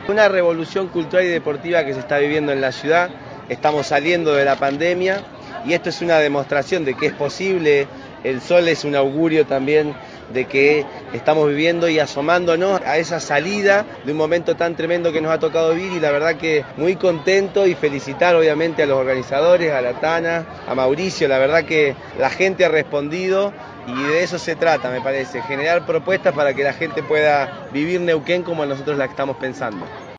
Una revolución cultural y deportiva que se está viviendo en la ciudad. Estamos saliendo de la pandemia y esto es una demostración de que es posible. El sol es un augurio también de que estamos viviendo y asomándonos a esa salida de un momento tan tremendo que nos ha tocado vivir, y la verdad que muy contento, y felicitar obviamente a los organizadores, a la Tana, a Mauricio. La verdad que la gente ha respondido y de eso se trata, me parece, generar propuestas para que la gente pueda vivir Neuquén como nosotros la estamos pensando.